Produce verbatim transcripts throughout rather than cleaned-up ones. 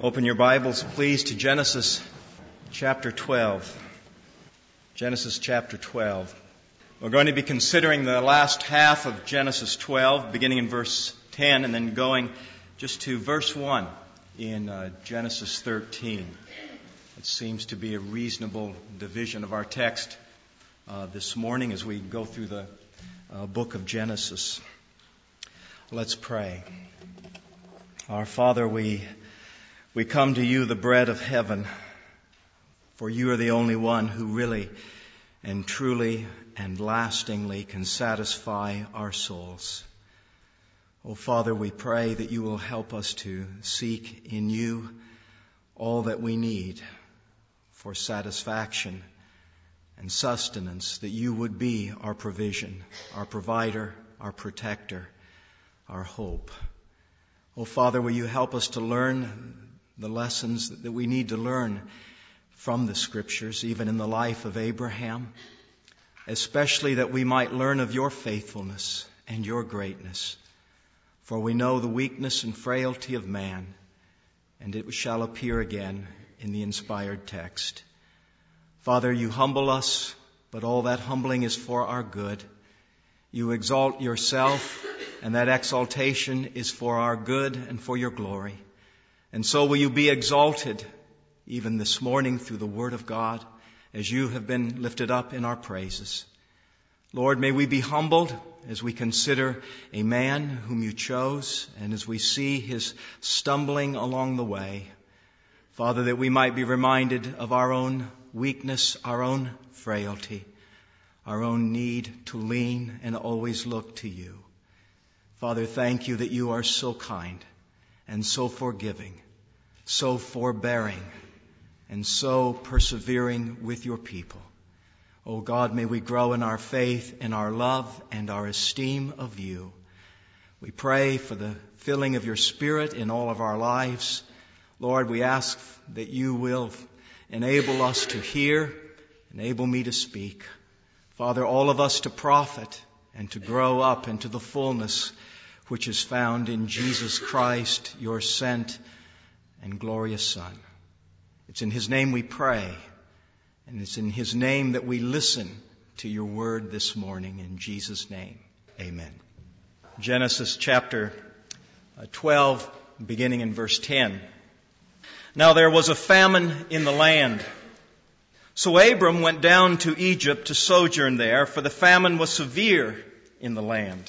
Open your Bibles, please, to Genesis chapter twelve. Genesis chapter twelve. We're going to be considering the last half of Genesis twelve, beginning in verse ten, and then going just to verse one in uh, Genesis thirteen. It seems to be a reasonable division of our text uh, this morning as we go through the uh, book of Genesis. Let's pray. Our Father, we we come to you, the bread of heaven, for you are the only one who really and truly and lastingly can satisfy our souls. Oh, Father, we pray that you will help us to seek in you all that we need for satisfaction and sustenance, that you would be our provision, our provider, our protector, our hope. Oh, Father, will you help us to learn the lessons that we need to learn from the Scriptures, even in the life of Abraham, especially that we might learn of your faithfulness and your greatness. For we know the weakness and frailty of man, and it shall appear again in the inspired text. Father, you humble us, but all that humbling is for our good. You exalt yourself, and that exaltation is for our good and for your glory. And so will you be exalted even this morning through the Word of God as you have been lifted up in our praises. Lord, may we be humbled as we consider a man whom you chose and as we see his stumbling along the way. Father, that we might be reminded of our own weakness, our own frailty, our own need to lean and always look to you. Father, thank you that you are so kind and so forgiving, so forbearing, and so persevering with your people. Oh God, may we grow in our faith, in our love, and our esteem of you. We pray for the filling of your Spirit in all of our lives. Lord, we ask that you will enable us to hear, enable me to speak. Father, all of us to profit and to grow up into the fullness which is found in Jesus Christ, your sent and glorious Son. It's in his name we pray, and it's in his name that we listen to your word this morning. In Jesus' name, amen. Genesis chapter twelve, beginning in verse ten. Now there was a famine in the land. So Abram went down to Egypt to sojourn there, for the famine was severe in the land.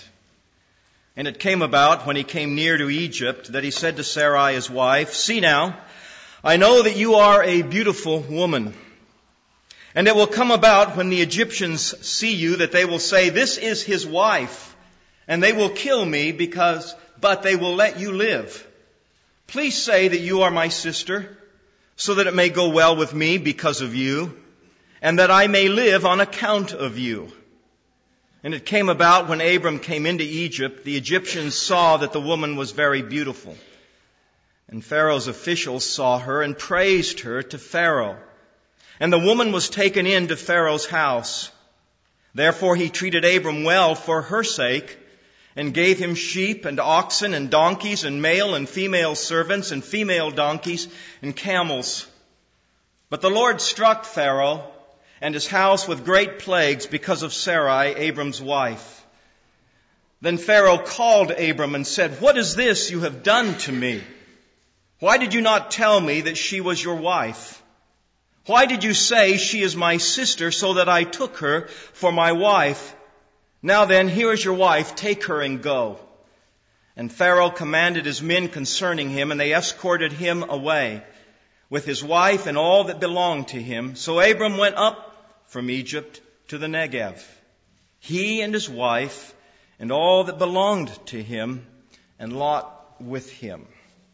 And it came about, when he came near to Egypt, that he said to Sarai his wife, "See now, I know that you are a beautiful woman. And it will come about, when the Egyptians see you, that they will say, 'This is his wife,' and they will kill me, because, but they will let you live. Please say that you are my sister, so that it may go well with me because of you, and that I may live on account of you." And it came about, when Abram came into Egypt, the Egyptians saw that the woman was very beautiful. And Pharaoh's officials saw her and praised her to Pharaoh. And the woman was taken into Pharaoh's house. Therefore he treated Abram well for her sake, and gave him sheep and oxen and donkeys and male and female servants and female donkeys and camels. But the Lord struck Pharaoh and his house with great plagues because of Sarai, Abram's wife. Then Pharaoh called Abram and said, "What is this you have done to me? Why did you not tell me that she was your wife? Why did you say, 'She is my sister,' so that I took her for my wife? Now then, here is your wife, take her and go." And Pharaoh commanded his men concerning him, and they escorted him away, with his wife and all that belonged to him. So Abram went up from Egypt to the Negev, he and his wife and all that belonged to him, and Lot with him.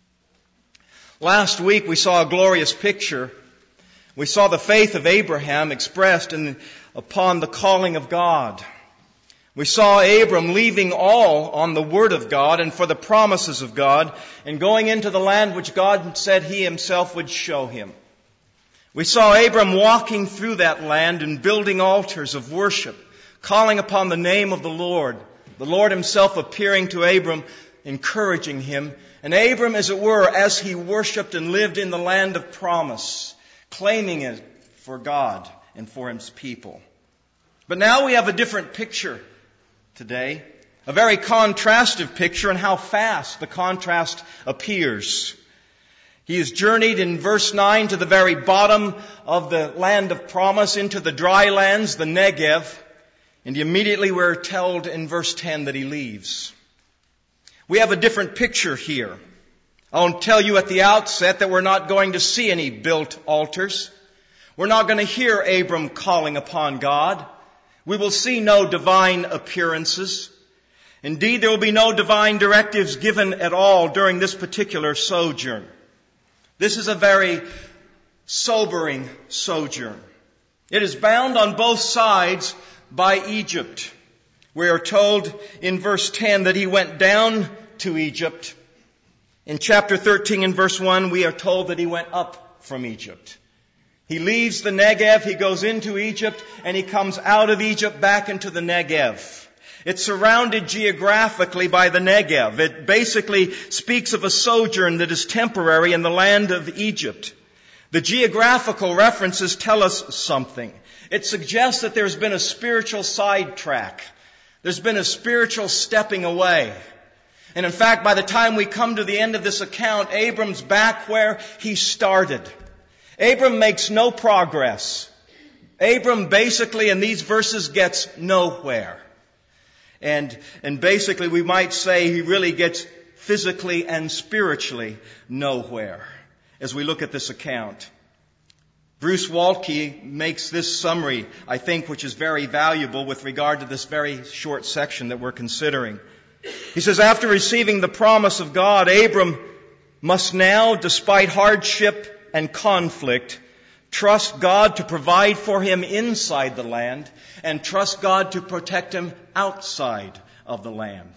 Last week we saw a glorious picture. We saw the faith of Abraham expressed in, upon the calling of God. We saw Abram leaving all on the Word of God and for the promises of God, and going into the land which God said he himself would show him. We saw Abram walking through that land and building altars of worship, calling upon the name of the Lord, the Lord himself appearing to Abram, encouraging him And Abram, as it were, as he worshiped and lived in the land of promise, claiming it for God and for his people. But now we have a different picture today, a very contrastive picture, and how fast the contrast appears. He has journeyed in verse nine to the very bottom of the land of promise, into the dry lands, the Negev, and immediately we're told in verse ten that he leaves. We have a different picture here. I'll tell you at the outset that we're not going to see any built altars. We're not going to hear Abram calling upon God. We will see no divine appearances. Indeed, there will be no divine directives given at all during this particular sojourn. This is a very sobering sojourn. It is bound on both sides by Egypt. We are told in verse ten that he went down to Egypt. In chapter thirteen and verse one, we are told that he went up from Egypt. He leaves the Negev, he goes into Egypt, and he comes out of Egypt back into the Negev. It's surrounded geographically by the Negev. It basically speaks of a sojourn that is temporary in the land of Egypt. The geographical references tell us something. It suggests that there's been a spiritual sidetrack. There's been a spiritual stepping away. And in fact, by the time we come to the end of this account, Abram's back where he started. Abram makes no progress. Abram basically in these verses gets nowhere. And, and basically we might say he really gets physically and spiritually nowhere as we look at this account. Bruce Waltke makes this summary, I think, which is very valuable with regard to this very short section that we're considering. He says, after receiving the promise of God, Abram must now, despite hardship and conflict, trust God to provide for him inside the land and trust God to protect him outside of the land.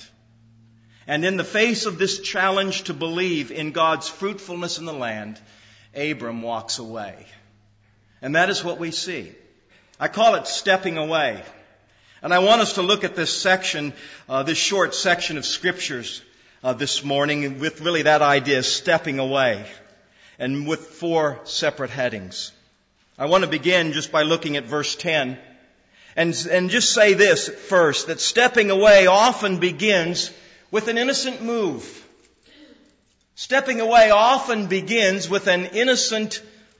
And in the face of this challenge to believe in God's fruitfulness in the land, Abram walks away. And that is what we see. I call it stepping away. And I want us to look at this section, uh, this short section of scriptures uh, this morning with really that idea, stepping away, and with four separate headings. I want to begin just by looking at verse ten and, and just say this first, that stepping away often begins with an innocent move. Stepping away often begins with an innocent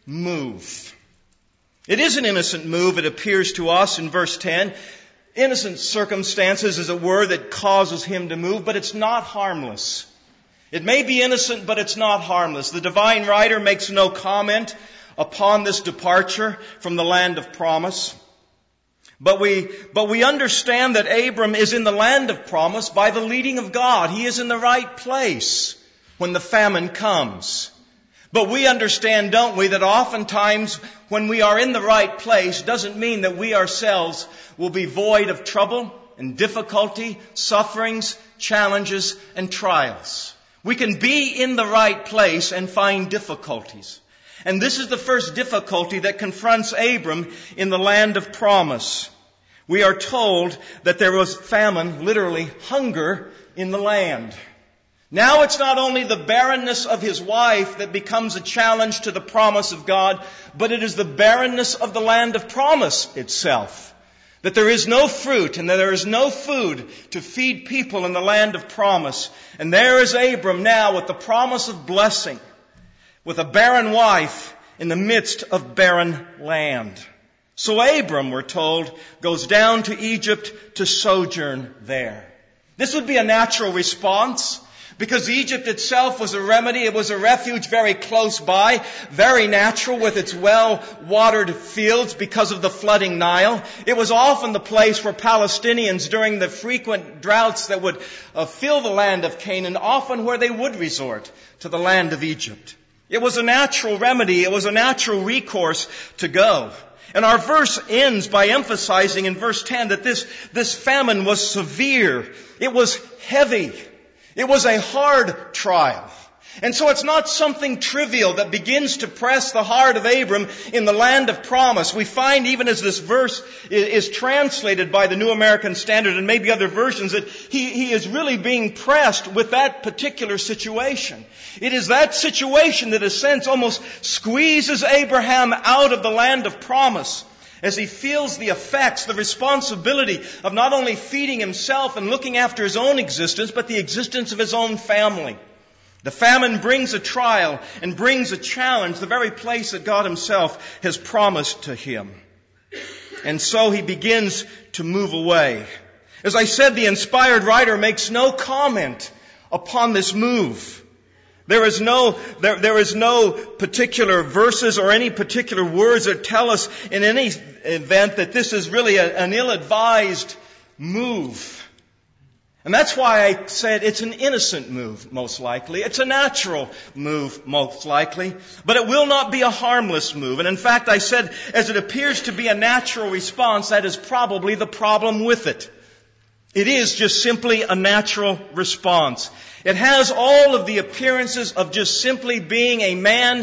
move. It is an innocent move, it appears to us in verse ten. Innocent circumstances, as it were, that causes him to move, but it's not harmless. It may be innocent, but it's not harmless. The divine writer makes no comment upon this departure from the land of promise. But we, but we understand that Abram is in the land of promise by the leading of God. He is in the right place when the famine comes. But we understand, don't we, that oftentimes when we are in the right place doesn't mean that we ourselves will be void of trouble and difficulty, sufferings, challenges, and trials. We can be in the right place and find difficulties. And this is the first difficulty that confronts Abram in the land of promise. We are told that there was famine, literally hunger, in the land. Now it's not only the barrenness of his wife that becomes a challenge to the promise of God, but it is the barrenness of the land of promise itself. That there is no fruit and that there is no food to feed people in the land of promise. And there is Abram now with the promise of blessing, with a barren wife in the midst of barren land. So Abram, we're told, goes down to Egypt to sojourn there. This would be a natural response, because Egypt itself was a remedy. It was a refuge very close by, very natural with its well-watered fields because of the flooding Nile. It was often the place where Palestinians, during the frequent droughts that would uh, fill the land of Canaan, often where they would resort to the land of Egypt. It was a natural remedy. It was a natural recourse to go. And our verse ends by emphasizing in verse ten that this, this famine was severe. It was heavy. It was a hard trial. And so it's not something trivial that begins to press the heart of Abram in the land of promise. We find even as this verse is translated by the New American Standard and maybe other versions that he, he is really being pressed with that particular situation. It is that situation that in a sense almost squeezes Abraham out of the land of promise as he feels the effects, the responsibility of not only feeding himself and looking after his own existence, but the existence of his own family. The famine brings a trial and brings a challenge, the very place that God Himself has promised to him. And so he begins to move away. As I said, the inspired writer makes no comment upon this move. There is no, there, there is no particular verses or any particular words that tell us in any event that this is really a, an ill-advised move. And that's why I said it's an innocent move, most likely. It's a natural move, most likely. But it will not be a harmless move. And in fact, I said, as it appears to be a natural response, that is probably the problem with it. It is just simply a natural response. It has all of the appearances of just simply being a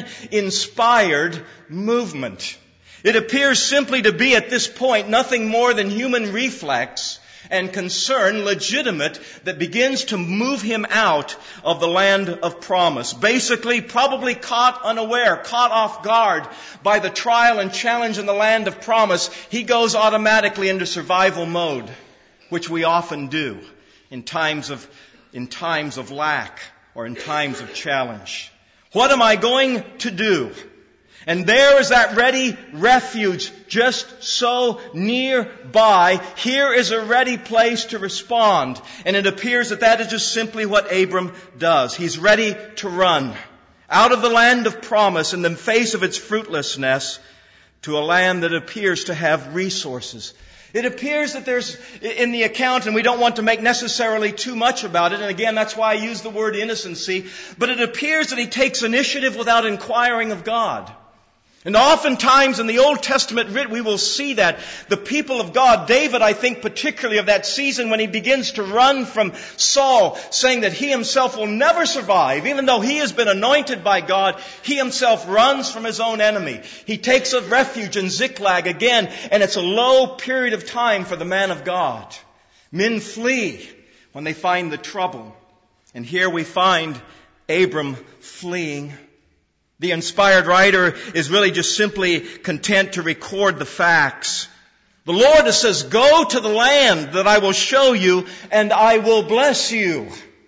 man-inspired movement. It appears simply to be at this point nothing more than human reflex and concern, legitimate, that begins to move him out of the land of promise. Basically, probably caught unaware, caught off guard by the trial and challenge in the land of promise, he goes automatically into survival mode, which we often do in times of, in times of lack or in times of challenge. What am I going to do? And there is that ready refuge just so nearby. Here is a ready place to respond. And it appears that that is just simply what Abram does. He's ready to run out of the land of promise in the face of its fruitlessness to a land that appears to have resources. It appears that there's, in the account, and we don't want to make necessarily too much about it, and again, that's why I use the word innocency, but it appears that he takes initiative without inquiring of God. And oftentimes in the Old Testament writ, we will see that the people of God, David, I think particularly of that season when he begins to run from Saul, saying that he himself will never survive, even though he has been anointed by God, he himself runs from his own enemy. He takes a refuge in Ziklag again, and it's a low period of time for the man of God. Men flee when they find the trouble. And here we find Abram fleeing. The inspired writer is really just simply content to record the facts. The Lord says, go to the land that I will show you and I will bless you.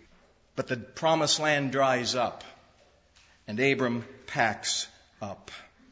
But the promised land dries up and Abram packs up.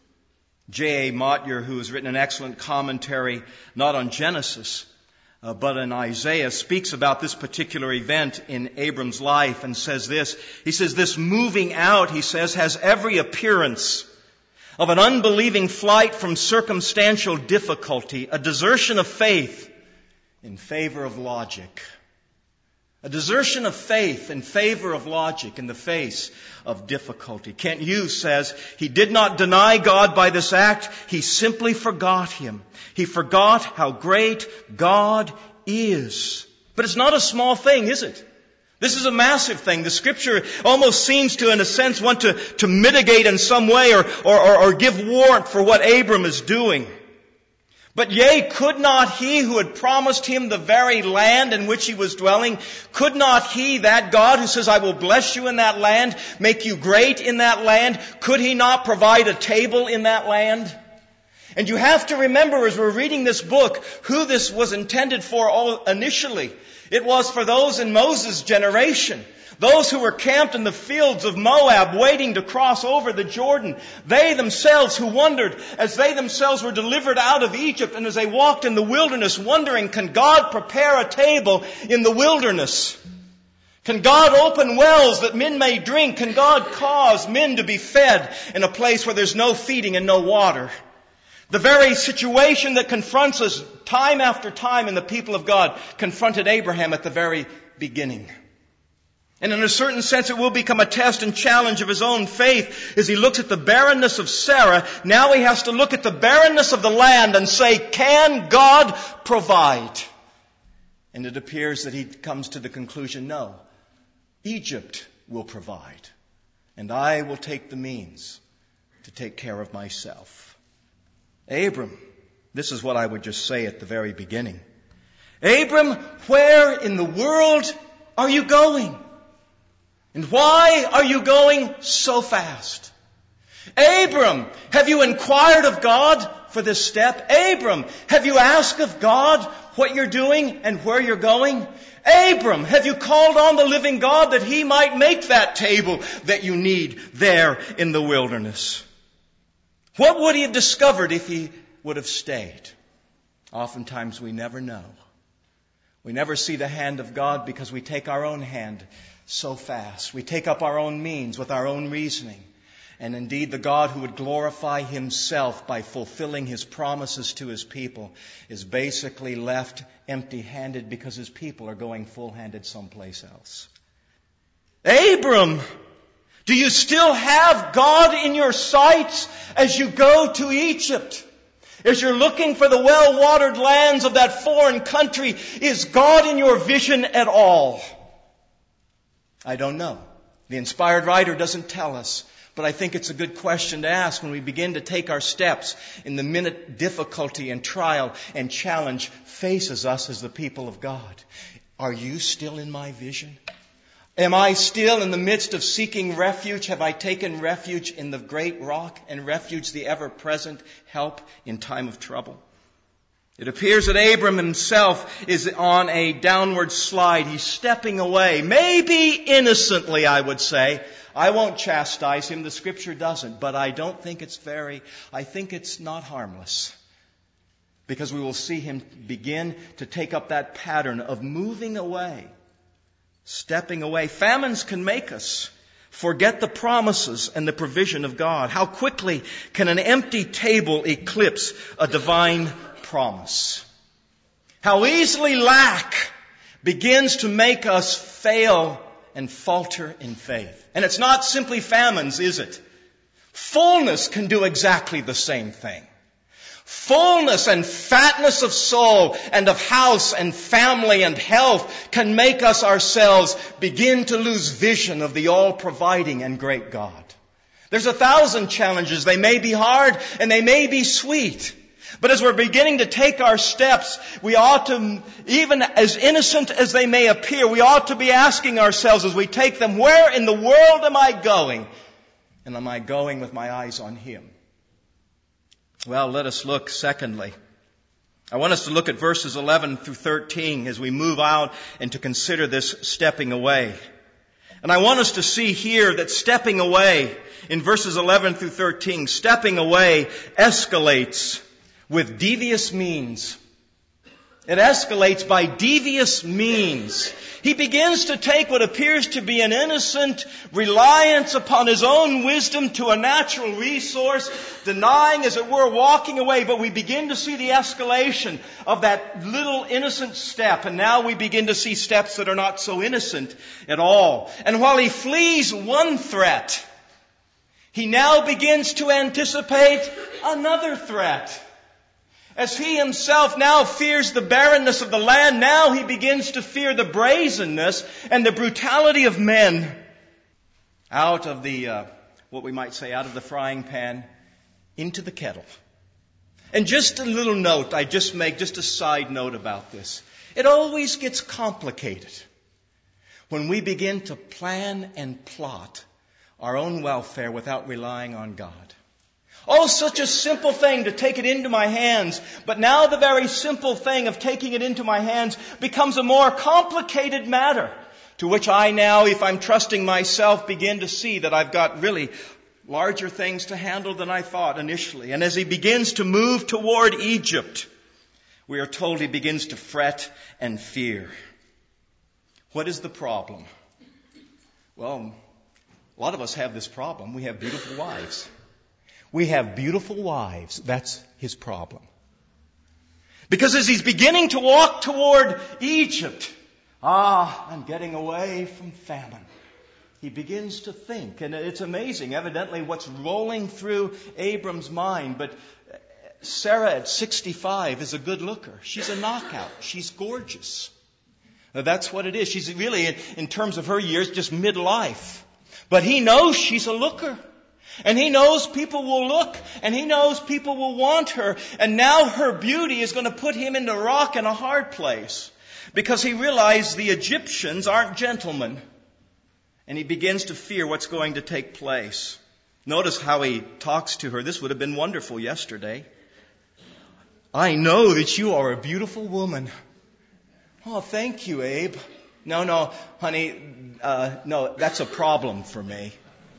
J A Motyer, who has written an excellent commentary not on Genesis, Uh, but in Isaiah, speaks about this particular event in Abram's life and says this. He says, this moving out, he says, has every appearance of an unbelieving flight from circumstantial difficulty, a desertion of faith in favor of logic. A desertion of faith in favor of logic in the face of difficulty. Kent Hughes says, he did not deny God by this act, he simply forgot Him. He forgot how great God is. But it's not a small thing, is it? This is a massive thing. The Scripture almost seems to, in a sense, want to, to mitigate in some way or, or, or, or give warrant for what Abram is doing. But yea, could not He who had promised him the very land in which he was dwelling, could not He, that God who says, I will bless you in that land, make you great in that land, could He not provide a table in that land? And you have to remember as we're reading this book, who this was intended for all initially. It was for those in Moses' generation. Those who were camped in the fields of Moab waiting to cross over the Jordan. They themselves who wondered as they themselves were delivered out of Egypt and as they walked in the wilderness wondering, can God prepare a table in the wilderness? Can God open wells that men may drink? Can God cause men to be fed in a place where there's no feeding and no water? The very situation that confronts us time after time in the people of God confronted Abraham at the very beginning. And in a certain sense, it will become a test and challenge of his own faith. As he looks at the barrenness of Sarah, now he has to look at the barrenness of the land and say, can God provide? And it appears that he comes to the conclusion, no, Egypt will provide. and I will take the means to take care of myself. Abram, this is what I would just say at the very beginning. Abram, where in the world are you going? And why are you going so fast? Abram, have you inquired of God for this step? Abram, have you asked of God what you're doing and where you're going? Abram, have you called on the living God that He might make that table that you need there in the wilderness? What would he have discovered if he would have stayed? Oftentimes we never know. We never see the hand of God because we take our own hand so fast. We take up our own means with our own reasoning. And indeed, the God who would glorify Himself by fulfilling His promises to His people is basically left empty-handed because His people are going full-handed someplace else. Abram, do you still have God in your sights as you go to Egypt? As you're looking for the well-watered lands of that foreign country, is God in your vision at all? I don't know. The inspired writer doesn't tell us. But I think it's a good question to ask when we begin to take our steps in the minute difficulty and trial and challenge faces us as the people of God. Are you still in my vision? Am I still in the midst of seeking refuge? Have I taken refuge in the great rock and refuge the ever-present help in time of trouble? It appears that Abram himself is on a downward slide. He's stepping away, maybe innocently, I would say. I won't chastise him. The Scripture doesn't. But I don't think it's very, I think it's not harmless. Because we will see him begin to take up that pattern of moving away, stepping away. Famines can make us forget the promises and the provision of God. How quickly can an empty table eclipse a divine promise? How easily lack begins to make us fail and falter in faith. And it's not simply famines, is it? Fullness can do exactly the same thing. Fullness and fatness of soul and of house and family and health can make us ourselves begin to lose vision of the all-providing and great God. There's a thousand challenges. They may be hard and they may be sweet. But as we're beginning to take our steps, we ought to, even as innocent as they may appear, we ought to be asking ourselves as we take them, where in the world am I going? And am I going with my eyes on Him? Well, let us look secondly. I want us to look at verses eleven through thirteen as we move out and to consider this stepping away. And I want us to see here that stepping away, in verses eleven through thirteen, stepping away escalates with devious means. It escalates by devious means. He begins to take what appears to be an innocent reliance upon his own wisdom to a natural resource, denying, as it were, walking away. But we begin to see the escalation of that little innocent step. And now we begin to see steps that are not so innocent at all. And while he flees one threat, he now begins to anticipate another threat. As he himself now fears the barrenness of the land, now he begins to fear the brazenness and the brutality of men. Out of the, uh, what we might say, out of the frying pan into the kettle. And just a little note, I just make just a side note about this. It always gets complicated when we begin to plan and plot our own welfare without relying on God. Oh, such a simple thing to take it into my hands. But now the very simple thing of taking it into my hands becomes a more complicated matter, to which I now, if I'm trusting myself, begin to see that I've got really larger things to handle than I thought initially. And as he begins to move toward Egypt, we are told he begins to fret and fear. What is the problem? Well, a lot of us have this problem. We have beautiful wives. We have beautiful wives. That's his problem. Because as he's beginning to walk toward Egypt, ah, I'm getting away from famine. He begins to think, and it's amazing, evidently, what's rolling through Abram's mind. But Sarah at sixty-five is a good looker. She's a knockout. She's gorgeous. Now, that's what it is. She's really, in terms of her years, just midlife. But he knows she's a looker. And he knows people will look, and he knows people will want her. And now her beauty is going to put him into rock and a hard place, because he realized the Egyptians aren't gentlemen. And he begins to fear what's going to take place. Notice how he talks to her. This would have been wonderful yesterday. I know that you are a beautiful woman. Oh, thank you, Abe. No, no, honey, uh, no, that's a problem for me.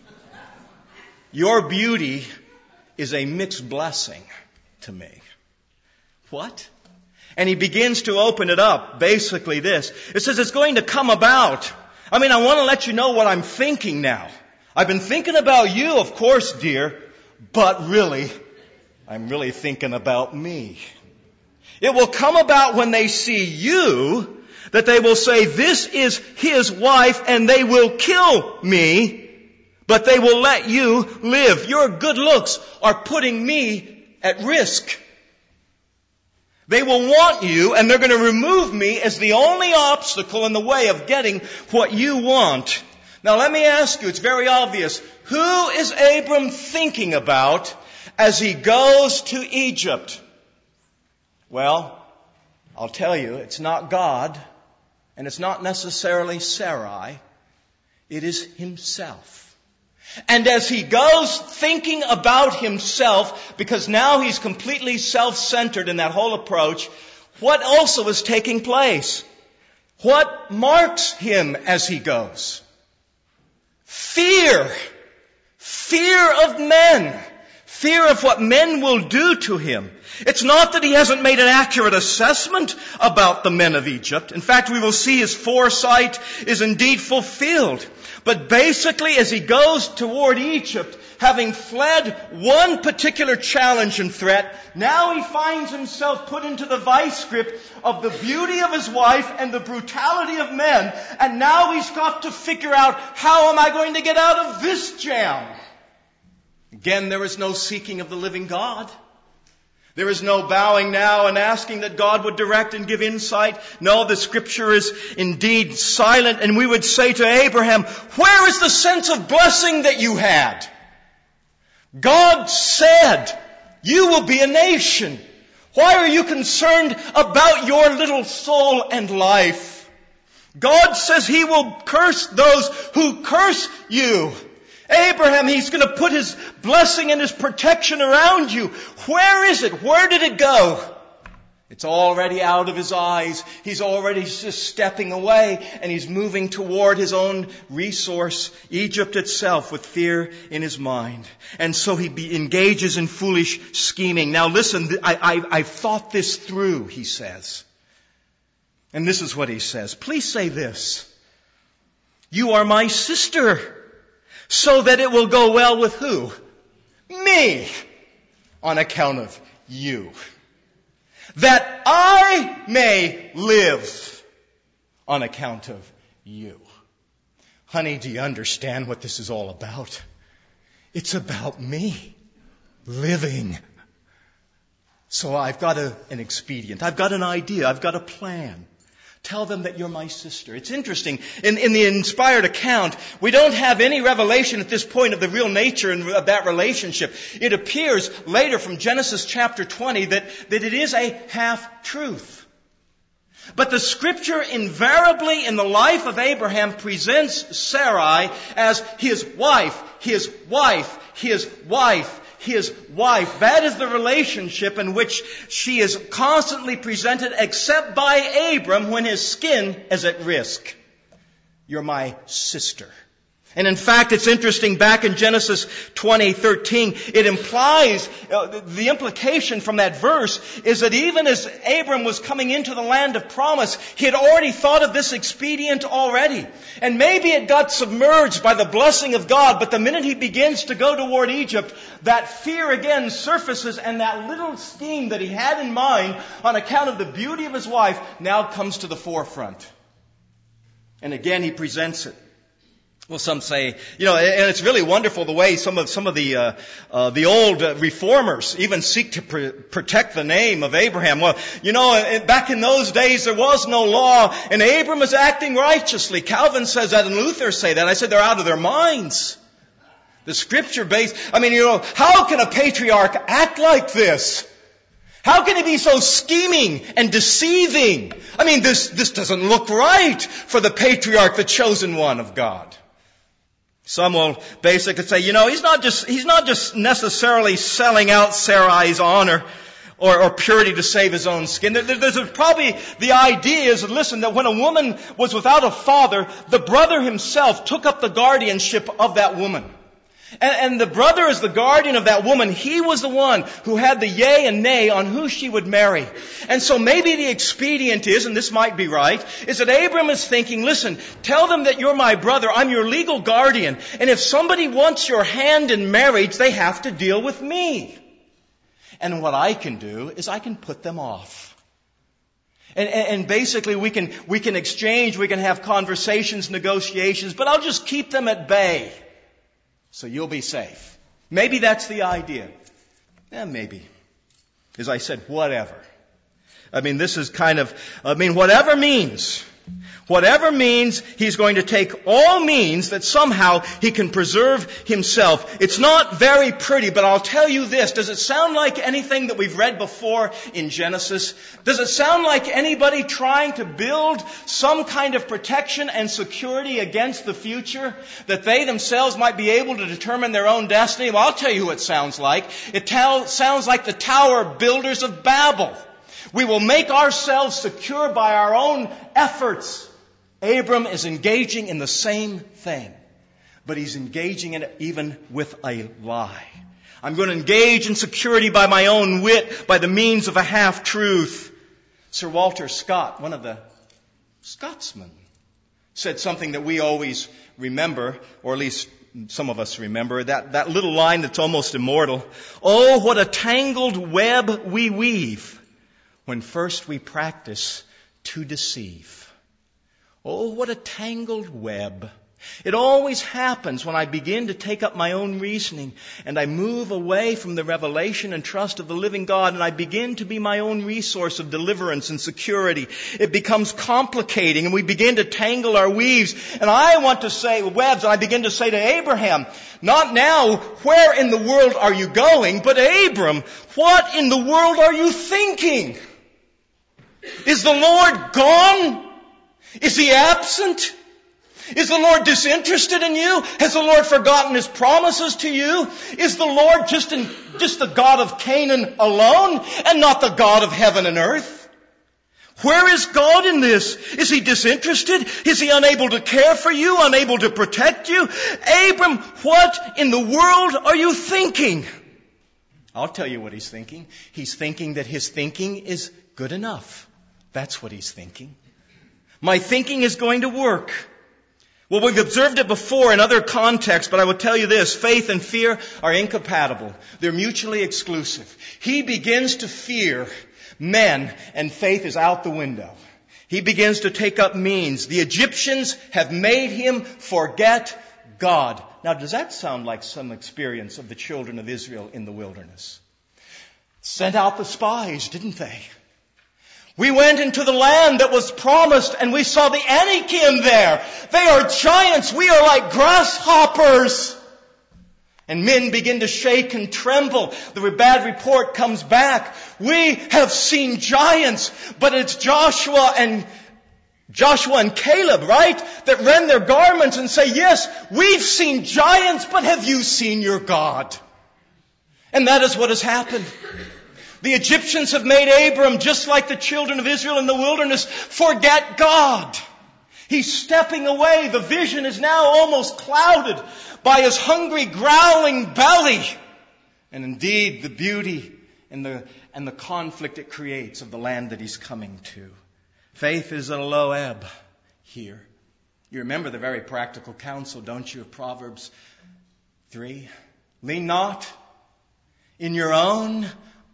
Your beauty is a mixed blessing to me. What? And he begins to open it up. Basically this. It says it's going to come about. I mean, I want to let you know what I'm thinking now. I've been thinking about you, of course, dear, but really, I'm really thinking about me. It will come about when they see you that they will say, this is his wife, and they will kill me. But they will let you live. Your good looks are putting me at risk. They will want you, and they're going to remove me as the only obstacle in the way of getting what you want. Now let me ask you, it's very obvious. Who is Abram thinking about as he goes to Egypt? Well, I'll tell you, it's not God, and it's not necessarily Sarai. It is himself. And as he goes thinking about himself, because now he's completely self-centered in that whole approach, what also is taking place? What marks him as he goes? Fear. Fear of men. Fear of what men will do to him. It's not that he hasn't made an accurate assessment about the men of Egypt. In fact, we will see his foresight is indeed fulfilled. But basically, as he goes toward Egypt, having fled one particular challenge and threat, now he finds himself put into the vice grip of the beauty of his wife and the brutality of men. And now he's got to figure out, how am I going to get out of this jam? Again, there is no seeking of the living God. There is no bowing now and asking that God would direct and give insight. No, the Scripture is indeed silent. And we would say to Abraham, where is the sense of blessing that you had? God said, you will be a nation. Why are you concerned about your little soul and life? God says He will curse those who curse you. Abraham, He's going to put His blessing and His protection around you. Where is it? Where did it go? It's already out of his eyes. He's already just stepping away, and he's moving toward his own resource, Egypt itself, with fear in his mind. And so he be, engages in foolish scheming. Now listen, I, I, I've thought this through, he says. And this is what he says. Please say this. You are my sister, so that it will go well with who? Me, on account of you. That I may live on account of you. Honey, do you understand what this is all about? It's about me living. So I've got a, an expedient. I've got an idea. I've got a plan. Tell them that you're my sister. It's interesting. In, in the inspired account, we don't have any revelation at this point of the real nature of that relationship. It appears later from Genesis chapter twenty that, that it is a half-truth. But the Scripture invariably in the life of Abraham presents Sarai as his wife, his wife, his wife. His wife. That is the relationship in which she is constantly presented, except by Abram when his skin is at risk. You're my sister. And in fact, it's interesting, back in Genesis twenty thirteen, it implies, uh, the implication from that verse is that even as Abram was coming into the land of promise, he had already thought of this expedient already. And maybe it got submerged by the blessing of God, but the minute he begins to go toward Egypt, that fear again surfaces, and that little scheme that he had in mind on account of the beauty of his wife now comes to the forefront. And again he presents it. Well, some say, you know, and it's really wonderful the way some of some of the uh, uh, the old uh, reformers even seek to pr- protect the name of Abraham. Well, you know, back in those days there was no law, and Abram was acting righteously. Calvin says that, and Luther say that. I said they're out of their minds. The Scripture-based. I mean, you know, how can a patriarch act like this? How can he be so scheming and deceiving? I mean, this this doesn't look right for the patriarch, the chosen one of God. Some will basically say, you know, he's not just, he's not just necessarily selling out Sarai's honor or, or purity to save his own skin. There, there's probably, the idea is, listen, that when a woman was without a father, the brother himself took up the guardianship of that woman. And, and the brother is the guardian of that woman. He was the one who had the yea and nay on who she would marry. And so maybe the expedient is, and this might be right, is that Abram is thinking, listen, tell them that you're my brother, I'm your legal guardian, and if somebody wants your hand in marriage, they have to deal with me. And what I can do is I can put them off. And, and, and basically we can, we can exchange, we can have conversations, negotiations, but I'll just keep them at bay. So you'll be safe. Maybe that's the idea. Yeah, maybe. As I said, whatever. I mean, this is kind of, I mean, whatever means, whatever means, he's going to take all means that somehow he can preserve himself. It's not very pretty, but I'll tell you this. Does it sound like anything that we've read before in Genesis? Does it sound like anybody trying to build some kind of protection and security against the future, that they themselves might be able to determine their own destiny? Well, I'll tell you who it sounds like. It tell, sounds like the tower builders of Babel. We will make ourselves secure by our own efforts. Abram is engaging in the same thing, but he's engaging in it even with a lie. I'm going to engage in security by my own wit, by the means of a half-truth. Sir Walter Scott, one of the Scotsmen, said something that we always remember, or at least some of us remember, that, that little line that's almost immortal. Oh, what a tangled web we weave when first we practice to deceive. Oh, what a tangled web. It always happens when I begin to take up my own reasoning and I move away from the revelation and trust of the living God and I begin to be my own resource of deliverance and security. It becomes complicating and we begin to tangle our weaves. And I want to say, webs, and I begin to say to Abraham, not now, where in the world are you going? But Abram, what in the world are you thinking? Is the Lord gone? Is He absent? Is the Lord disinterested in you? Has the Lord forgotten His promises to you? Is the Lord just in, just the God of Canaan alone and not the God of heaven and earth? Where is God in this? Is He disinterested? Is He unable to care for you, unable to protect you? Abram, what in the world are you thinking? I'll tell you what he's thinking. He's thinking that his thinking is good enough. That's what he's thinking. My thinking is going to work. Well, we've observed it before in other contexts, but I will tell you this. Faith and fear are incompatible. They're mutually exclusive. He begins to fear men, and faith is out the window. He begins to take up means. The Egyptians have made him forget God. Now, does that sound like some experience of the children of Israel in the wilderness? Sent out the spies, didn't they? We went into the land that was promised and we saw the Anakim there. They are giants. We are like grasshoppers. And men begin to shake and tremble. The bad report comes back. We have seen giants, but it's Joshua and Joshua and Caleb, right? That rend their garments and say, yes, we've seen giants, but have you seen your God? And that is what has happened. The Egyptians have made Abram, just like the children of Israel in the wilderness, forget God. He's stepping away. The vision is now almost clouded by his hungry, growling belly. And indeed, the beauty and the, and the conflict it creates of the land that he's coming to. Faith is at a low ebb here. You remember the very practical counsel, don't you, of Proverbs three? Lean not in your own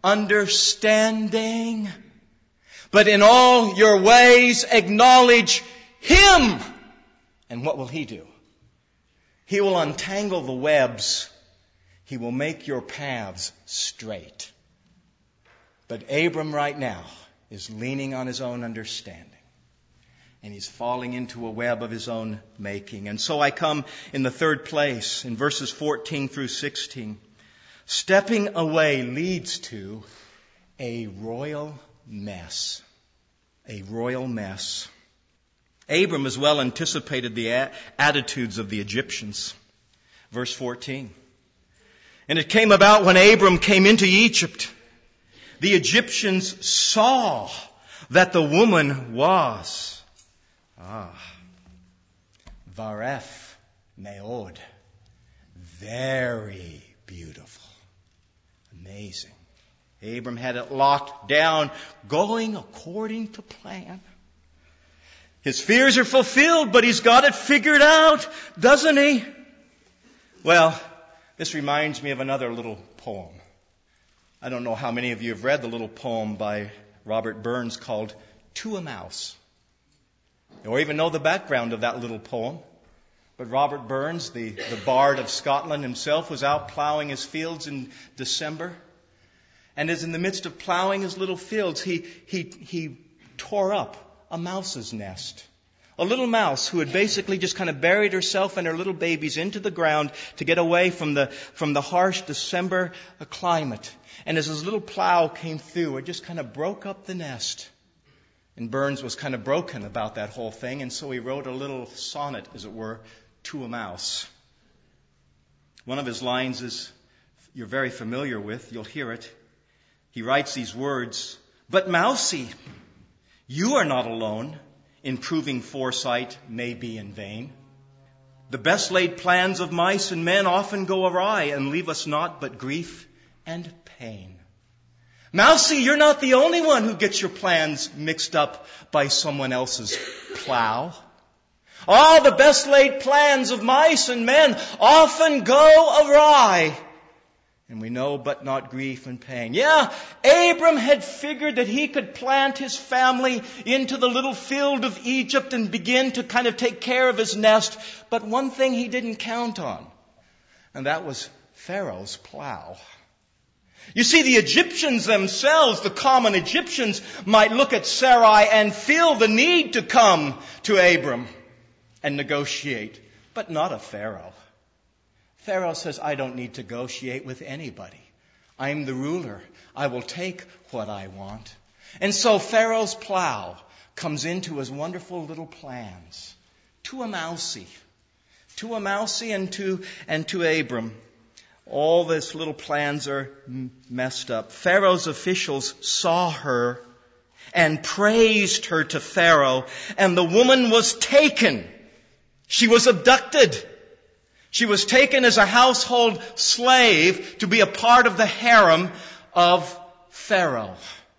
understanding, but in all your ways acknowledge Him. And what will He do? He will untangle the webs. He will make your paths straight. But Abram right now is leaning on his own understanding. And he's falling into a web of his own making. And so I come in the third place, in verses fourteen through sixteen. Stepping away leads to a royal mess. A royal mess. Abram as well anticipated the a- attitudes of the Egyptians. Verse fourteen. And it came about when Abram came into Egypt, the Egyptians saw that the woman was Ah, Varef Meod, very beautiful. Amazing. Abram had it locked down, going according to plan. His fears are fulfilled, but he's got it figured out, doesn't he? Well, this reminds me of another little poem. I don't know how many of you have read the little poem by Robert Burns called To a Mouse, or even know the background of that little poem. But Robert Burns, the, the bard of Scotland himself, was out plowing his fields in December. And as in the midst of plowing his little fields, he, he, he tore up a mouse's nest. A little mouse who had basically just kind of buried herself and her little babies into the ground to get away from the, from the harsh December climate. And as his little plow came through, it just kind of broke up the nest. And Burns was kind of broken about that whole thing, and so he wrote a little sonnet, as it were, to a mouse. One of his lines is, you're very familiar with, you'll hear it. He writes these words, "But Mousie, you are not alone in proving foresight may be in vain. The best laid plans of mice and men often go awry and leave us naught but grief and pain. Mousie, you're not the only one who gets your plans mixed up by someone else's plow. All the best laid plans of mice and men often go awry. And we know but not grief and pain." Yeah, Abram had figured that he could plant his family into the little field of Egypt and begin to kind of take care of his nest. But one thing he didn't count on, and that was Pharaoh's plow. You see, the Egyptians themselves, the common Egyptians, might look at Sarai and feel the need to come to Abram and negotiate, but not a Pharaoh. Pharaoh says, I don't need to negotiate with anybody. I'm the ruler. I will take what I want. And so Pharaoh's plow comes into his wonderful little plans. To a mousie. To a mousie and to, and to Abram. All these little plans are messed up. Pharaoh's officials saw her and praised her to Pharaoh, and the woman was taken. She was abducted. She was taken as a household slave to be a part of the harem of Pharaoh.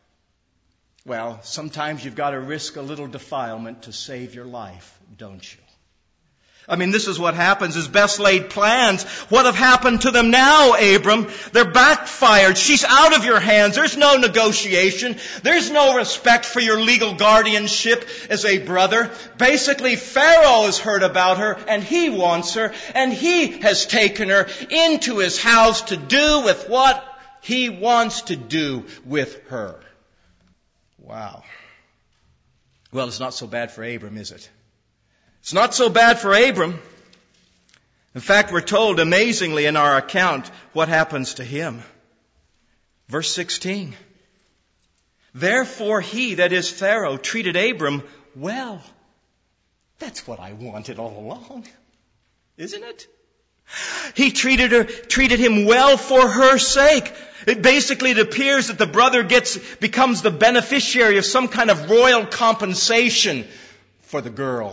Well, sometimes you've got to risk a little defilement to save your life, don't you? I mean, this is what happens. His best laid plans, what have happened to them now, Abram? They're backfired. She's out of your hands. There's no negotiation. There's no respect for your legal guardianship as a brother. Basically, Pharaoh has heard about her, and he wants her, and he has taken her into his house to do with what he wants to do with her. Wow. Well, it's not so bad for Abram, is it? It's not so bad for Abram. In fact, we're told amazingly in our account what happens to him. Verse sixteen. Therefore he, that is Pharaoh, treated Abram well. That's what I wanted all along, isn't it? He treated her, treated him well for her sake. It basically, it appears that the brother gets, becomes the beneficiary of some kind of royal compensation for the girl.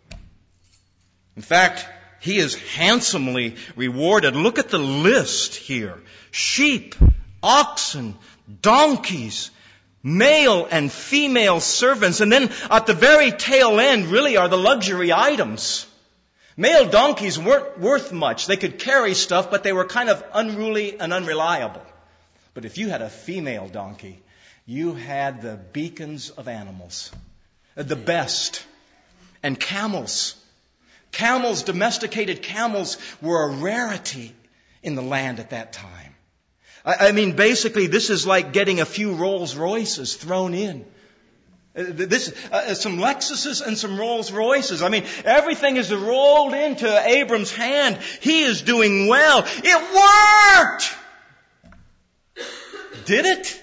In fact, he is handsomely rewarded. Look at the list here. Sheep, oxen, donkeys, male and female servants. And then at the very tail end really are the luxury items. Male donkeys weren't worth much. They could carry stuff, but they were kind of unruly and unreliable. But if you had a female donkey, you had the beacons of animals, the best. And camels. Camels, domesticated camels, were a rarity in the land at that time. I, I mean, basically, this is like getting a few Rolls Royces thrown in. Uh, this, uh, some Lexuses and some Rolls Royces. I mean, everything is rolled into Abram's hand. He is doing well. It worked! Did it?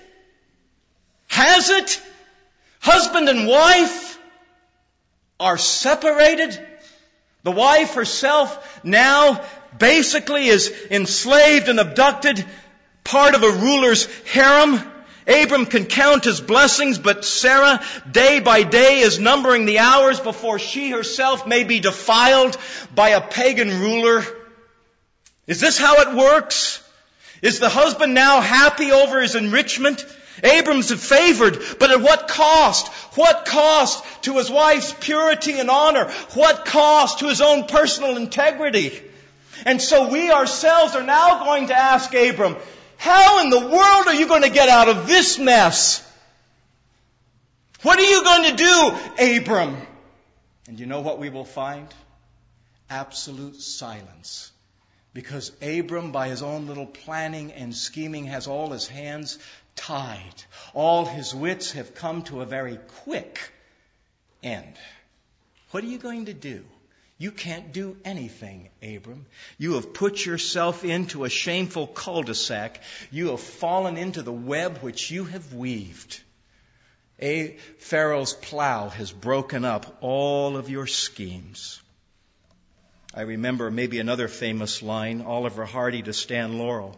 Has it? Husband and wife are separated. The wife herself now basically is enslaved and abducted, part of a ruler's harem. Abram can count his blessings, but Sarah, day by day, is numbering the hours before she herself may be defiled by a pagan ruler. Is this how it works? Is the husband now happy over his enrichment? Abram's favored, but at what cost? What cost to his wife's purity and honor? What cost to his own personal integrity? And so we ourselves are now going to ask Abram, how in the world are you going to get out of this mess? What are you going to do, Abram? And you know what we will find? Absolute silence. Because Abram, by his own little planning and scheming, has all his hands tied. All his wits have come to a very quick end. What are you going to do? You can't do anything, Abram. You have put yourself into a shameful cul-de-sac. You have fallen into the web which you have weaved. A Pharaoh's plow has broken up all of your schemes. I remember maybe another famous line, Oliver Hardy to Stan Laurel.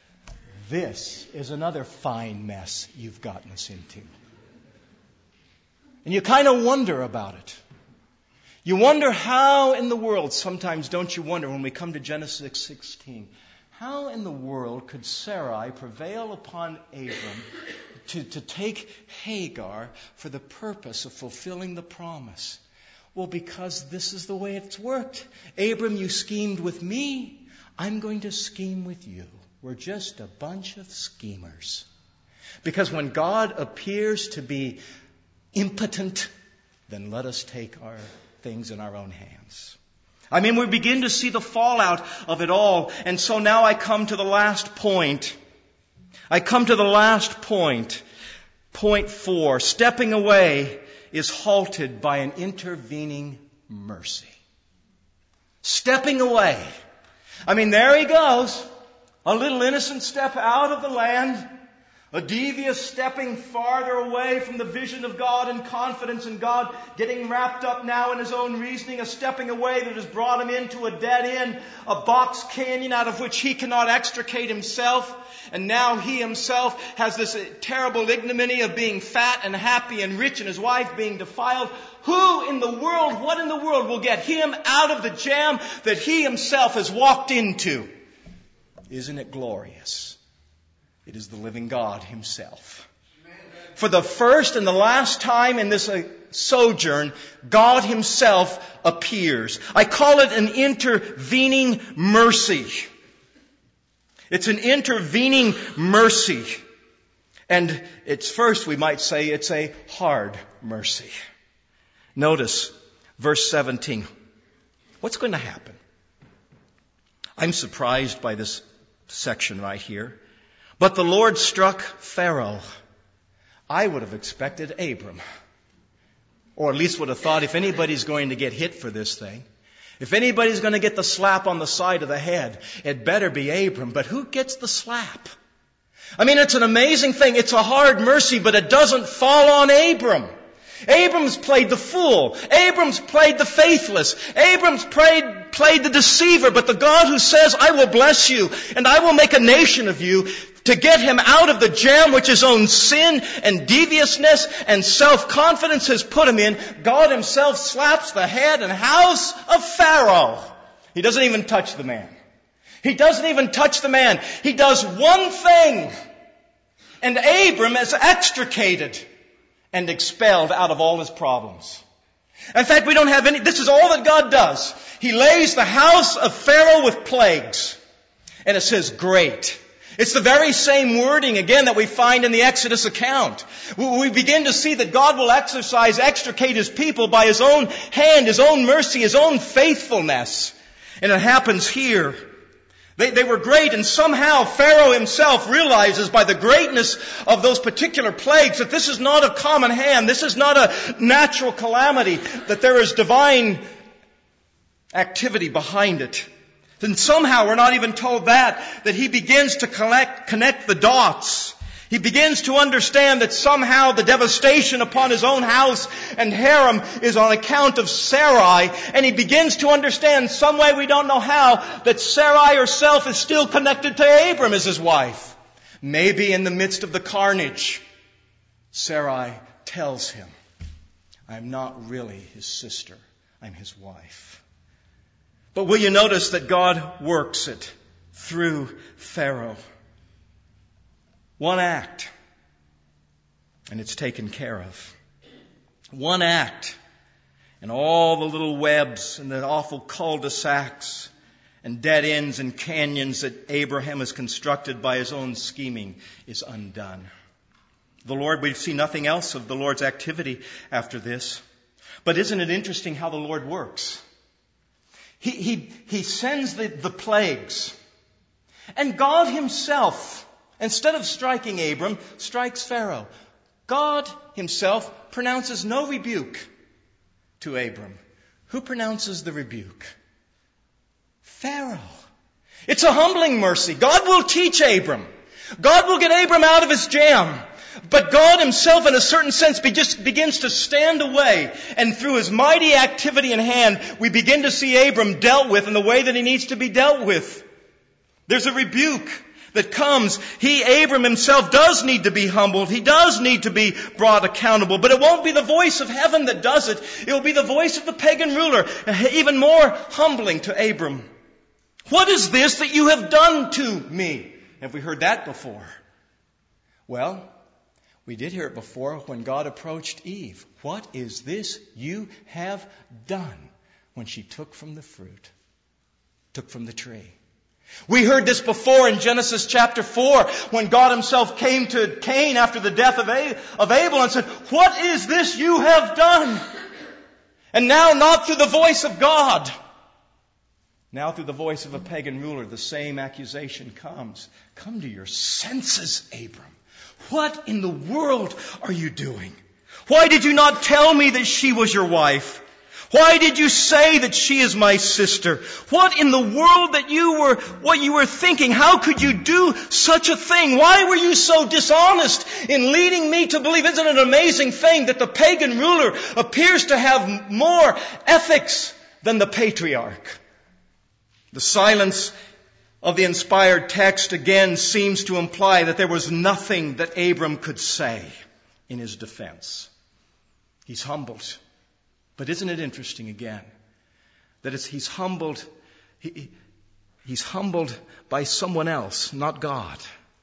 This is another fine mess you've gotten us into. And you kind of wonder about it. You wonder how in the world, sometimes don't you wonder when we come to Genesis sixteen, how in the world could Sarai prevail upon Abram to, to take Hagar for the purpose of fulfilling the promise? Well, because this is the way it's worked. Abram, you schemed with me. I'm going to scheme with you. We're just a bunch of schemers. Because when God appears to be impotent, then let us take our things in our own hands. I mean, we begin to see the fallout of it all. And so now I come to the last point. I come to the last point. Point four. Stepping away is halted by an intervening mercy. Stepping away. I mean, there he goes. A little innocent step out of the land. A devious stepping farther away from the vision of God and confidence in God, getting wrapped up now in his own reasoning, a stepping away that has brought him into a dead end, a box canyon out of which he cannot extricate himself. And now he himself has this terrible ignominy of being fat and happy and rich and his wife being defiled. Who in the world, what in the world will get him out of the jam that he himself has walked into? Isn't it glorious? It is the living God himself. For the first and the last time in this sojourn, God himself appears. I call it an intervening mercy. It's an intervening mercy. And it's first, we might say, it's a hard mercy. Notice verse seventeen. What's going to happen? I'm surprised by this section right here. But the Lord struck Pharaoh. I would have expected Abram. Or at least would have thought if anybody's going to get hit for this thing, if anybody's going to get the slap on the side of the head, it better be Abram. But who gets the slap? I mean, it's an amazing thing. It's a hard mercy, but it doesn't fall on Abram. Abram's played the fool. Abram's played the faithless. Abram's played, played the deceiver. But the God who says, I will bless you and I will make a nation of you, to get him out of the jam which his own sin and deviousness and self-confidence has put him in, God himself slaps the head and house of Pharaoh. He doesn't even touch the man. He doesn't even touch the man. He does one thing. And Abram is extricated and expelled out of all his problems. In fact, we don't have any, this is all that God does. He lays the house of Pharaoh with plagues. And it says, great. It's the very same wording, again, that we find in the Exodus account. We begin to see that God will exercise, extricate His people by His own hand, His own mercy, His own faithfulness. And it happens here. They, they were great, and somehow Pharaoh himself realizes by the greatness of those particular plagues that this is not a common hand, this is not a natural calamity, that there is divine activity behind it. And somehow, we're not even told that, that he begins to collect, connect the dots. He begins to understand that somehow the devastation upon his own house and harem is on account of Sarai. And he begins to understand, some way we don't know how, that Sarai herself is still connected to Abram as his wife. Maybe in the midst of the carnage, Sarai tells him, I'm not really his sister, I'm his wife. But will you notice that God works it through Pharaoh? One act, and it's taken care of. One act, and all the little webs and the awful cul-de-sacs and dead ends and canyons that Abraham has constructed by his own scheming is undone. The Lord, we see nothing else of the Lord's activity after this. But isn't it interesting how the Lord works? He, he, he sends the, the plagues. And God Himself, instead of striking Abram, strikes Pharaoh. God Himself pronounces no rebuke to Abram. Who pronounces the rebuke? Pharaoh. It's a humbling mercy. God will teach Abram. God will get Abram out of his jam. But God Himself, in a certain sense, be just begins to stand away. And through His mighty activity in hand, we begin to see Abram dealt with in the way that he needs to be dealt with. There's a rebuke that comes. He, Abram himself, does need to be humbled. He does need to be brought accountable. But it won't be the voice of heaven that does it. It will be the voice of the pagan ruler, even more humbling to Abram. What is this that you have done to me? Have we heard that before? Well, we did hear it before when God approached Eve. What is this you have done? When she took from the fruit, took from the tree. We heard this before in Genesis chapter four when God Himself came to Cain after the death of Abel and said, what is this you have done? And now not through the voice of God. Now through the voice of a pagan ruler, the same accusation comes. Come to your senses, Abram. What in the world are you doing? Why did you not tell me that she was your wife? Why did you say that she is my sister? What in the world that you were, what you were thinking? How could you do such a thing? Why were you so dishonest in leading me to believe? Isn't it an amazing thing that the pagan ruler appears to have more ethics than the patriarch? The silence of the inspired text again seems to imply that there was nothing that Abram could say in his defense. He's humbled. But isn't it interesting again that it's, he's humbled, he, he's humbled by someone else, not God.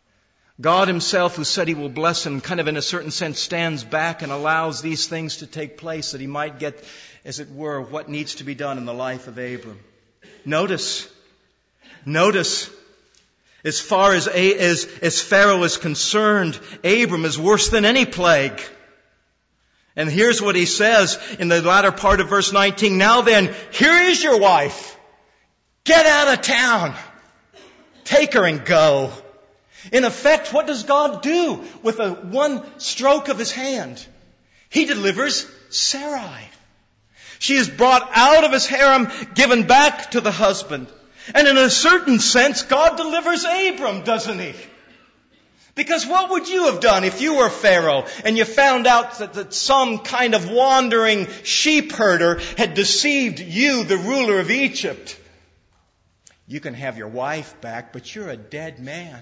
God Himself, who said He will bless him, kind of in a certain sense stands back and allows these things to take place that he might get, as it were, what needs to be done in the life of Abram. Notice, notice, as far as, as, as Pharaoh is concerned, Abram is worse than any plague. And here's what he says in the latter part of verse nineteen. Now then, here is your wife. Get out of town. Take her and go. In effect, what does God do with a one stroke of His hand? He delivers Sarai. She is brought out of his harem, given back to the husband. And in a certain sense, God delivers Abram, doesn't He? Because what would you have done if you were Pharaoh and you found out that, that some kind of wandering sheep herder had deceived you, the ruler of Egypt? You can have your wife back, but you're a dead man.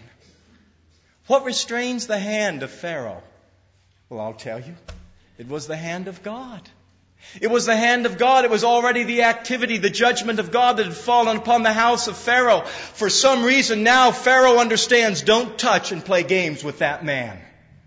What restrains the hand of Pharaoh? Well, I'll tell you. It was the hand of God. It was the hand of God. It was already the activity, the judgment of God that had fallen upon the house of Pharaoh. For some reason now Pharaoh understands, don't touch and play games with that man.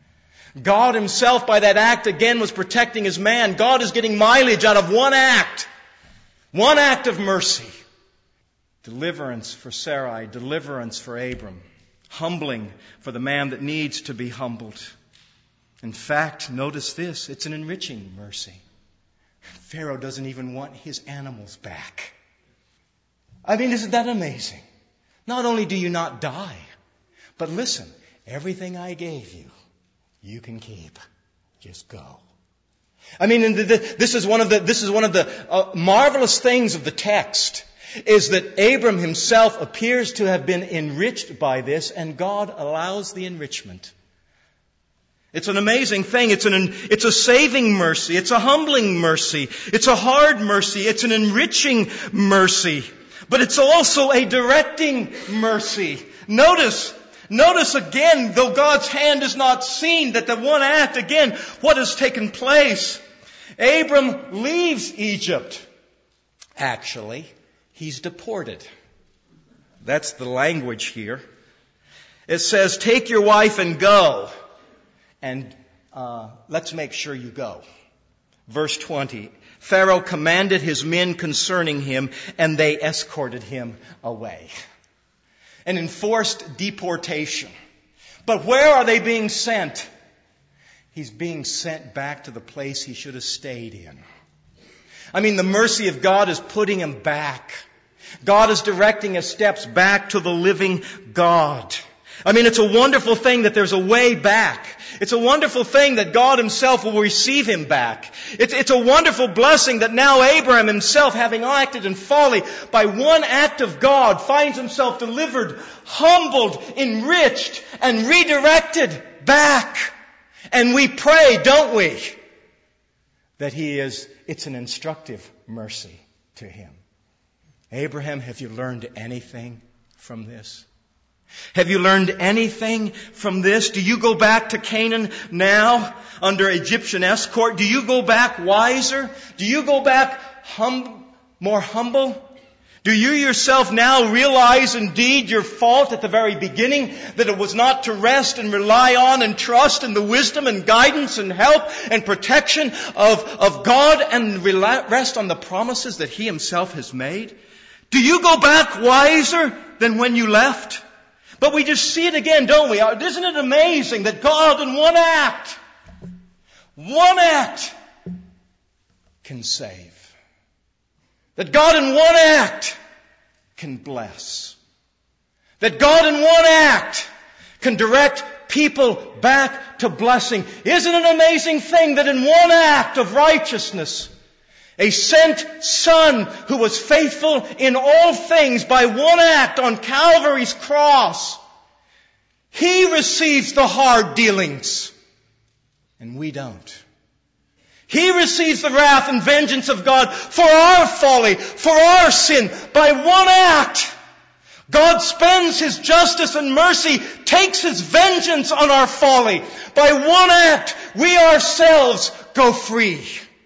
God Himself by that act again was protecting His man. God is getting mileage out of one act. One act of mercy. Deliverance for Sarai, deliverance for Abram. humbling for the man that needs to be humbled. In fact, notice this, it's an enriching mercy. Pharaoh doesn't even want his animals back. I mean, isn't that amazing? Not only do you not die, but listen, everything I gave you, you can keep. Just go. I mean, and the, the, this is one of the this is one of the uh, marvelous things of the text, is that Abram himself appears to have been enriched by this, and God allows the enrichment. It's an amazing thing. It's an it's a saving mercy. It's a humbling mercy. It's a hard mercy. It's an enriching mercy. But it's also a directing mercy. Notice, notice again, though God's hand is not seen, that the one act, again, what has taken place? Abram leaves Egypt. Actually, he's deported. That's the language here. It says, take your wife and go. And uh, let's make sure you go. Verse twenty. Pharaoh commanded his men concerning him, and they escorted him away. An enforced deportation. But where are they being sent? He's being sent back to the place he should have stayed in. I mean, the mercy of God is putting him back. God is directing his steps back to the living God. I mean, it's a wonderful thing that there's a way back. It's a wonderful thing that God himself will receive him back. It's, it's a wonderful blessing that now Abraham himself, having acted in folly, by one act of God, finds himself delivered, humbled, enriched, and redirected back. And we pray, don't we, that he is, it's an instructive mercy to him. Abraham, have you learned anything from this? Have you learned anything from this? Do you go back to Canaan now under Egyptian escort? Do you go back wiser? Do you go back hum- more humble? Do you yourself now realize indeed your fault at the very beginning, that it was not to rest and rely on and trust in the wisdom and guidance and help and protection of, of God and rest on the promises that He Himself has made? Do you go back wiser than when you left? But we just see it again, don't we? Isn't it amazing that God in one act, one act can save? That God in one act can bless. That God in one act can direct people back to blessing. Isn't it an amazing thing that in one act of righteousness, a sent Son who was faithful in all things by one act on Calvary's cross, He receives the hard dealings, and we don't. He receives the wrath and vengeance of God for our folly, for our sin, by one act. God spends His justice and mercy, takes His vengeance on our folly. By one act, we ourselves go free.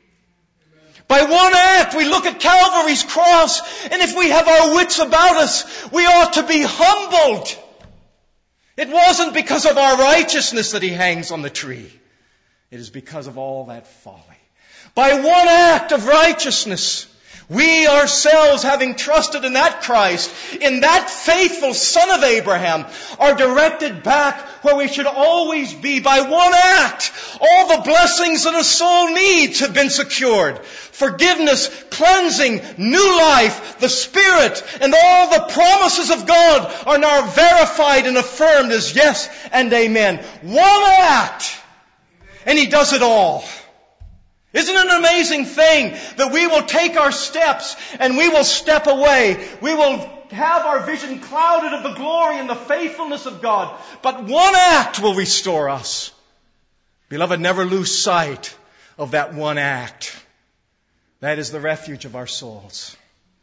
By one act, we look at Calvary's cross, and if we have our wits about us, we ought to be humbled. It wasn't because of our righteousness that He hangs on the tree. It is because of all that folly. By one act of righteousness, we ourselves, having trusted in that Christ, in that faithful Son of Abraham, are directed back where we should always be. By one act, all the blessings that a soul needs have been secured. Forgiveness, cleansing, new life, the Spirit, and all the promises of God are now verified and affirmed as yes and amen. One act, and He does it all. Isn't it an amazing thing that we will take our steps and we will step away. We will have our vision clouded of the glory and the faithfulness of God. But one act will restore us. Beloved, never lose sight of that one act. That is the refuge of our souls.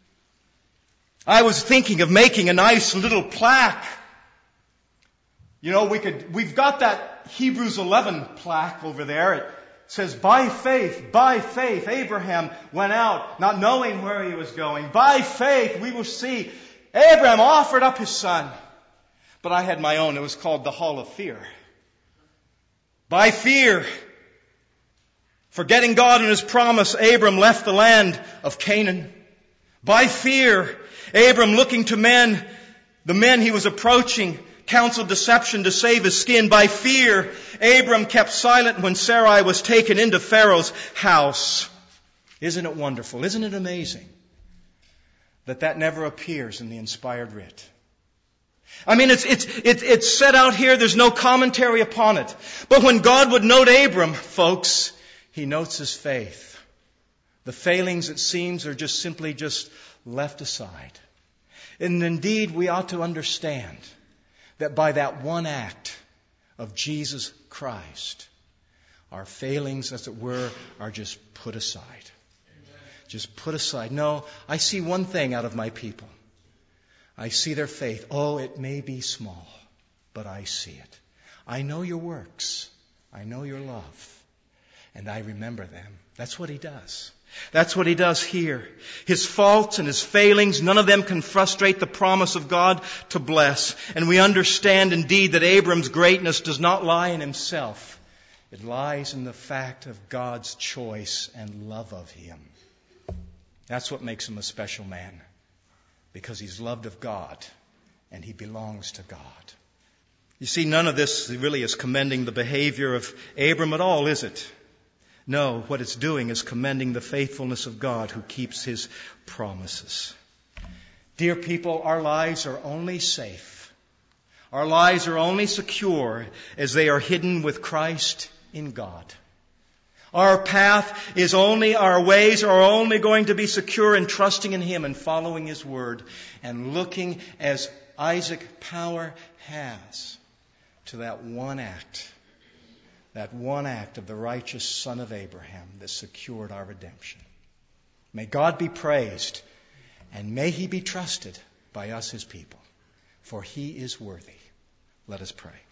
I was thinking of making a nice little plaque. You know, we could, we've got that Hebrews eleven plaque over there. It says, by faith, by faith, Abraham went out, not knowing where he was going. By faith, we will see, Abraham offered up his son. But I had my own. It was called the Hall of Fear. By fear, forgetting God and His promise, Abram left the land of Canaan. By fear, Abram, looking to men, the men he was approaching, counseled deception to save his skin. By fear, Abram kept silent when Sarai was taken into Pharaoh's house. Isn't it wonderful? Isn't it amazing that that never appears in the inspired writ? I mean, it's, it's, it's, it's set out here. There's no commentary upon it. But when God would note Abram, folks, He notes his faith. The failings, it seems, are just simply just left aside. And indeed, we ought to understand that by that one act of Jesus Christ, our failings, as it were, are just put aside. Just put aside. No, I see one thing out of my people. I see their faith. Oh, it may be small, but I see it. I know your works. I know your love. And I remember them. That's what He does. That's what He does here. His faults and His failings, none of them can frustrate the promise of God to bless. And we understand indeed that Abram's greatness does not lie in himself. It lies in the fact of God's choice and love of him. That's what makes him a special man. Because he's loved of God and he belongs to God. You see, none of this really is commending the behavior of Abram at all, is it? No, what it's doing is commending the faithfulness of God who keeps His promises. Dear people, our lives are only safe. Our lives are only secure as they are hidden with Christ in God. Our path is only, our ways are only going to be secure in trusting in Him and following His Word and looking as Isaac Power has to that one act, that one act of the righteous Son of Abraham that secured our redemption. May God be praised and may He be trusted by us, His people, for He is worthy. Let us pray.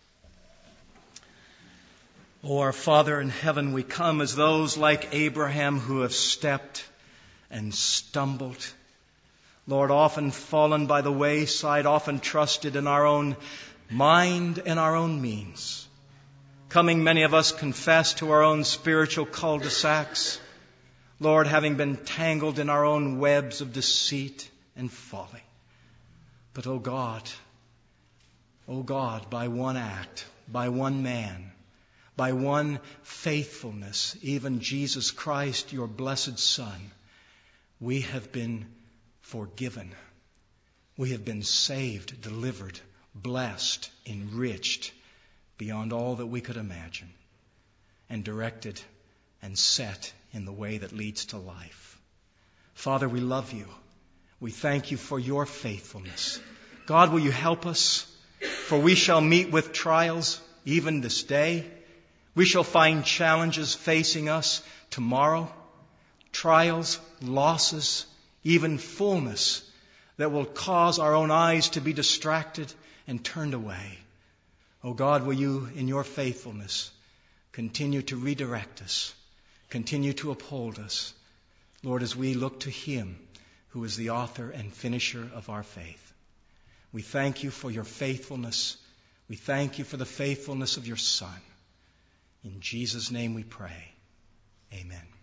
O our Father in heaven, we come as those like Abraham who have stepped and stumbled. Lord, often fallen by the wayside, often trusted in our own mind and our own means. Coming, many of us confess to our own spiritual cul-de-sacs. Lord, having been tangled in our own webs of deceit and folly. But, O God, O God, by one act, by one man, by one faithfulness, even Jesus Christ, your blessed Son, we have been forgiven. We have been saved, delivered, blessed, enriched beyond all that we could imagine, and directed and set in the way that leads to life. Father, we love you. We thank you for your faithfulness. God, will you help us? For we shall meet with trials even this day. We shall find challenges facing us tomorrow, trials, losses, even fullness that will cause our own eyes to be distracted and turned away. Oh God, will you, in your faithfulness, continue to redirect us, continue to uphold us, Lord, as we look to Him who is the author and finisher of our faith. We thank you for your faithfulness. We thank you for the faithfulness of your Son. In Jesus' name we pray. Amen.